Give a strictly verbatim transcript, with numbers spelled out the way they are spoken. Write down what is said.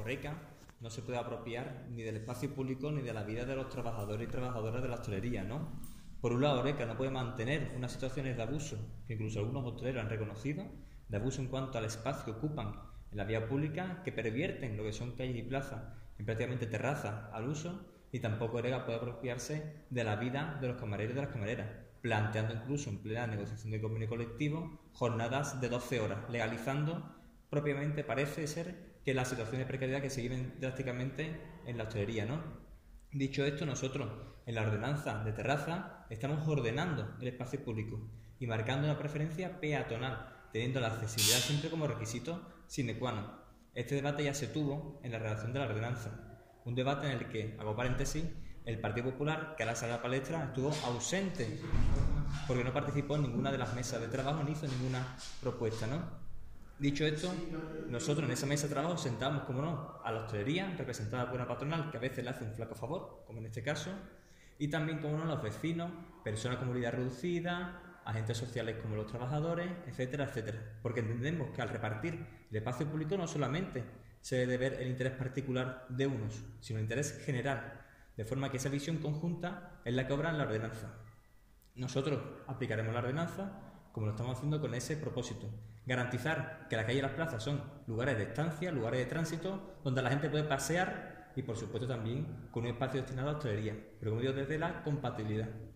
Horeca no se puede apropiar ni del espacio público ni de la vida de los trabajadores y trabajadoras de la hostelería, ¿no? Por un lado, Horeca no puede mantener unas situaciones de abuso, que incluso algunos hosteleros han reconocido, de abuso en cuanto al espacio que ocupan en la vía pública, que pervierten lo que son calles y plazas, en prácticamente terrazas al uso, y tampoco Horeca puede apropiarse de la vida de los camareros y de las camareras, planteando incluso en plena negociación de convenio colectivo jornadas de doce horas, legalizando propiamente parece ser que las situaciones de precariedad que se viven drásticamente en la hostelería, ¿no? Dicho esto, nosotros en la ordenanza de terraza estamos ordenando el espacio público y marcando una preferencia peatonal, teniendo la accesibilidad siempre como requisito sine qua non. Este debate ya se tuvo en la redacción de la ordenanza, un debate en el que, hago paréntesis, el Partido Popular, que ahora sale a la palestra, estuvo ausente porque no participó en ninguna de las mesas de trabajo ni hizo ninguna propuesta, ¿no? Dicho esto, nosotros en esa mesa de trabajo sentamos, como no, a la hostelería, representada por una patronal que a veces le hace un flaco favor, como en este caso, y también, como no, los vecinos, personas con movilidad reducida, agentes sociales como los trabajadores, etcétera, etcétera. Porque entendemos que al repartir el espacio público no solamente se debe ver el interés particular de unos, sino el interés general, de forma que esa visión conjunta es la que obra en la ordenanza. Nosotros aplicaremos la ordenanza como lo estamos haciendo con ese propósito. Garantizar que la calle y las plazas son lugares de estancia, lugares de tránsito, donde la gente puede pasear y, por supuesto, también con un espacio destinado a hostelería, pero como digo, desde la compatibilidad.